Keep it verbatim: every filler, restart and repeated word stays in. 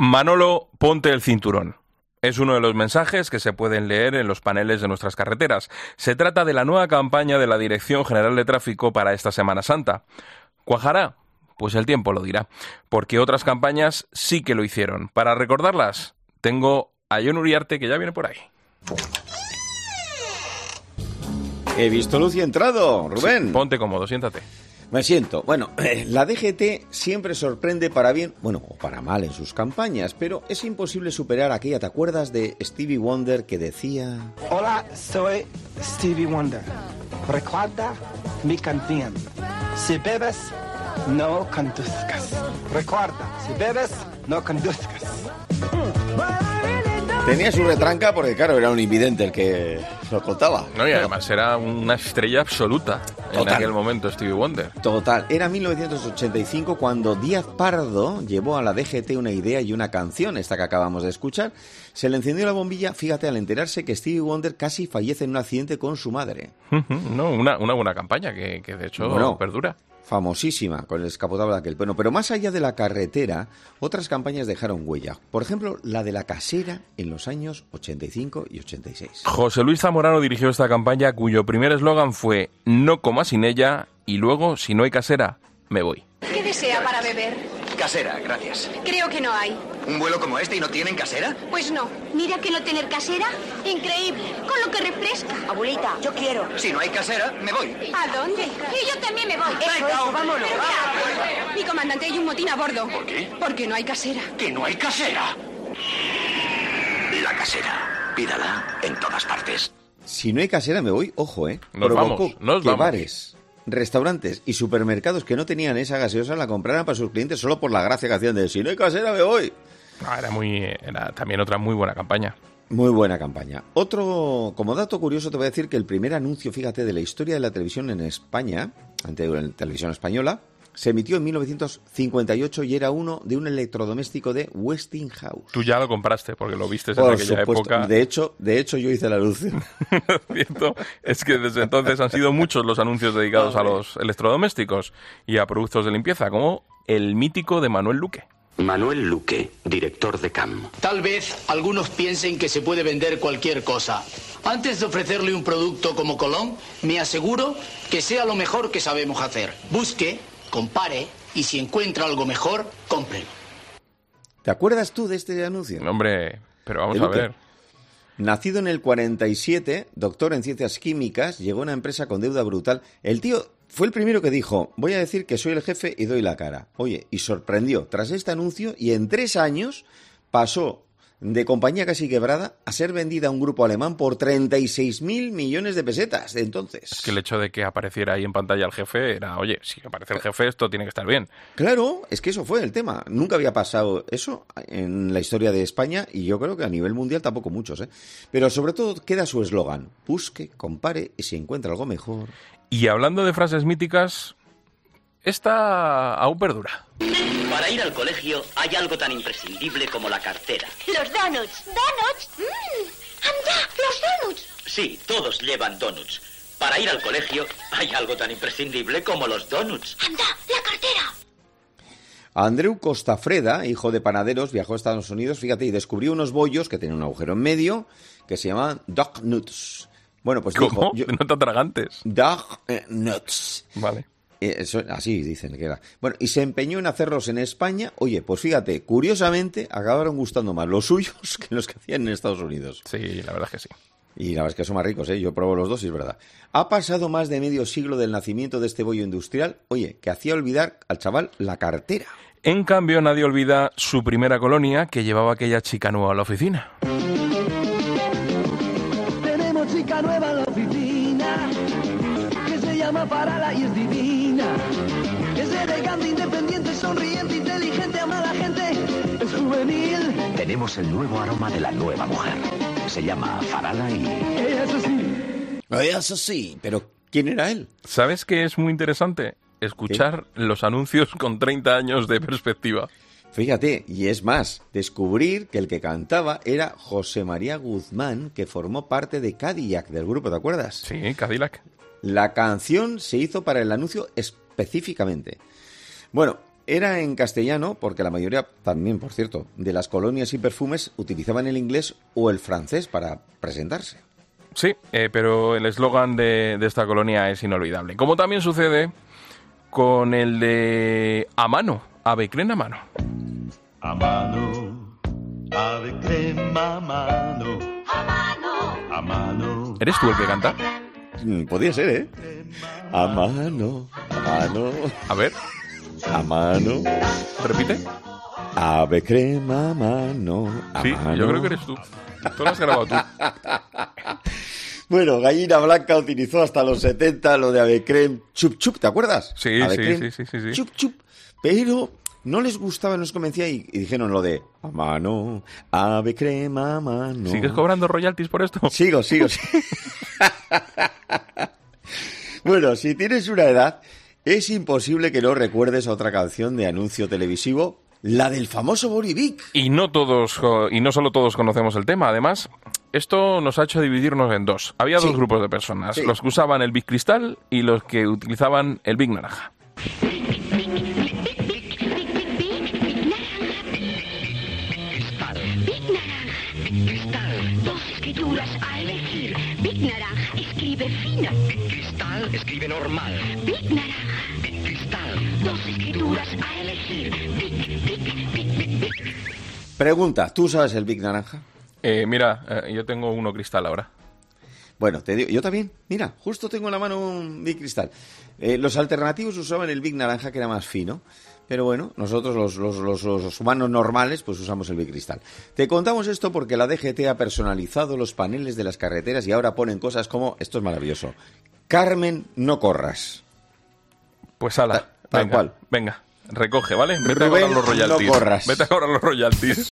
Manolo, ponte el cinturón. Es uno de los mensajes que se pueden leer en los paneles de nuestras carreteras. Se trata de la nueva campaña de la Dirección General de Tráfico para esta Semana Santa. ¿Cuajará? Pues el tiempo lo dirá, porque otras campañas sí que lo hicieron. Para recordarlas, tengo a Jon Uriarte, que ya viene por ahí. He visto luz y entrado, Rubén. Sí, ponte cómodo, siéntate. Me siento. Bueno, la D G T siempre sorprende para bien, bueno, o para mal en sus campañas, pero es imposible superar aquella, ¿te acuerdas de Stevie Wonder que decía? Hola, soy Stevie Wonder. Recuerda mi canción. Si bebes, no conduzcas. Recuerda, si bebes, no conduzcas. Tenía su retranca porque, claro, era un invidente el que lo contaba. No, y además era una estrella absoluta en Total. aquel momento, Stevie Wonder. Total. Era mil novecientos ochenta y cinco cuando Díaz Pardo llevó a la D G T una idea y una canción, esta que acabamos de escuchar. Se le encendió la bombilla, fíjate, al enterarse que Stevie Wonder casi fallece en un accidente con su madre. No, una, una buena campaña que, que de hecho Bueno, perdura. Famosísima, con el descapotable aquel. Bueno, pero más allá de la carretera, otras campañas dejaron huella. Por ejemplo, la de la casera en los años ochenta y cinco y ochenta y seis. José Luis Zamorano dirigió esta campaña cuyo primer eslogan fue "No comas sin ella" y luego "Si no hay casera, me voy". ¿Qué desea para beber? Casera, gracias. Creo que no hay. ¿Un vuelo como este y no tienen casera? Pues no. Mira que no tener casera, Increíble. con lo que refresca. Abuelita, yo quiero. Si no hay casera, me voy. ¿A dónde? Y yo también me voy. Eso, eso, vámonos. Mi comandante, hay un motín a bordo. ¿Por qué? Porque no hay casera. ¡Que no hay casera! La casera. Pídala en todas partes. Si no hay casera, me voy, ojo, ¿eh? Nos Provocó vamos, nos que vamos. bares, restaurantes y supermercados que no tenían esa gaseosa la compraran para sus clientes solo por la gracia que hacían de "si no hay casera, me voy". Ah, era, muy, era también otra muy buena campaña. Muy buena campaña. Otro, como dato curioso, te voy a decir que el primer anuncio, fíjate, de la historia de la televisión en España, ante la televisión española, se emitió en mil novecientos cincuenta y ocho y era uno de un electrodoméstico de Westinghouse. Tú ya lo compraste porque lo viste en Por aquella supuesto. época. De hecho, de hecho, yo hice el anuncio. Lo cierto es que desde entonces han sido muchos los anuncios dedicados a los electrodomésticos y a productos de limpieza, como el mítico de Manuel Luque. Manuel Luque, director de C A M. Tal vez algunos piensen que se puede vender cualquier cosa. Antes de ofrecerle un producto como Colón, me aseguro que sea lo mejor que sabemos hacer. Busque, compare y si encuentra algo mejor, cómprelo. ¿Te acuerdas tú de este anuncio? Hombre, pero vamos ¿De a Luque? ver. Nacido en el cuarenta y siete, doctor en ciencias químicas, llegó a una empresa con deuda brutal. El tío fue el primero que dijo: voy a decir que soy el jefe y doy la cara. Oye, y sorprendió tras este anuncio, y en tres años pasó de compañía casi quebrada a ser vendida a un grupo alemán por treinta y seis mil millones de pesetas de entonces. Es que el hecho de que apareciera ahí en pantalla el jefe era, oye, si aparece el jefe esto tiene que estar bien. Claro, es que eso fue el tema. Nunca había pasado eso en la historia de España y yo creo que a nivel mundial tampoco muchos, ¿eh? Pero sobre todo queda su eslogan: busque, compare y si encuentra algo mejor. Y hablando de frases míticas, esta aún perdura. Para ir al colegio hay algo tan imprescindible como la cartera. Los donuts. ¿Donuts? Mmm. ¡Anda! ¡Los donuts! Sí, todos llevan donuts. Para ir al colegio hay algo tan imprescindible como los donuts. ¡Anda! ¡La cartera! Andreu Costafreda, hijo de panaderos, viajó a Estados Unidos, fíjate, y descubrió unos bollos que tenían un agujero en medio que se llamaban Dog Nuts. Bueno, pues ¿Cómo? dijo... yo- No te atragantes. Dog eh, Nuts. Vale. Eh, Eso, así dicen que era. Bueno, y se empeñó en hacerlos en España. Oye, pues fíjate, curiosamente acabaron gustando más los suyos que los que hacían en Estados Unidos. Sí, la verdad es que sí. Y la verdad es que son más ricos, ¿eh? Yo probo los dos y es verdad. Ha pasado más de medio siglo del nacimiento de este bollo industrial, oye, que hacía olvidar al chaval la cartera. En cambio, nadie olvida su primera colonia que llevaba aquella chica nueva a la oficina. Tenemos chica nueva en la oficina, que se llama Farala y es divina. Es elegante, independiente, sonriente, inteligente, ama a la gente, es juvenil. Tenemos el nuevo aroma de la nueva mujer. Se llama Farala y... Ella es así. Eso sí, pero ¿quién era él? ¿Sabes qué es muy interesante? Escuchar los anuncios con treinta años de perspectiva. Fíjate, y es más, descubrir que el que cantaba era José María Guzmán, que formó parte de Cadillac del grupo, ¿te acuerdas? Sí, Cadillac. La canción se hizo para el anuncio específicamente. Bueno, era en castellano porque la mayoría, también por cierto, de las colonias y perfumes utilizaban el inglés o el francés para presentarse. Sí, eh, pero el eslogan de, de esta colonia es inolvidable. Como también sucede con el de a mano, ave crema a mano. A mano, ave crema a mano. A mano, a mano. ¿Eres tú el que canta? Mm, podría ser, ¿eh? A mano, a mano. A ver. A mano. ¿Repite? Ave crema a mano. A sí, mano. yo creo que eres tú. Tú lo has grabado tú. Bueno, Gallina Blanca utilizó hasta los setenta lo de ave creme chup chup, ¿te acuerdas? Sí, ave sí, creme, sí, sí, sí, sí. Chup chup. Pero no les gustaba, no les convencía y, y dijeron lo de a mano, ave crema a mano. ¿Sigues cobrando royalties por esto? Sigo, sigo, sigo. Bueno, si tienes una edad, es imposible que no recuerdes a otra canción de anuncio televisivo, la del famoso Borivic. Y no todos, y no solo todos conocemos el tema. Además, esto nos ha hecho dividirnos en dos. Había Sí. dos grupos de personas, Sí. los que usaban el Big Cristal y los que utilizaban el Big Naranja. Dos escrituras a elegir. Big Naranja escribe fino. Big Cristal escribe normal. Big Naranja. Big Cristal. Dos escrituras a elegir. Big, big, big, big, big. Pregunta, ¿tú sabes el Big Naranja? Eh, mira, eh, yo tengo uno cristal ahora. Bueno, te digo, yo también, mira, justo tengo en la mano un Big Cristal. Eh, los alternativos usaban el Big Naranja, que era más fino, pero bueno, nosotros los, los, los, los humanos normales pues usamos el Big Cristal. Te contamos esto porque la D G T ha personalizado los paneles de las carreteras y ahora ponen cosas como, esto es maravilloso, Carmen, no corras. Pues ala, Ta- tal venga, cual. venga, recoge, ¿vale? Vete Rubén, a cobrar los royalties. no corras. Vete a cobrar los royalties.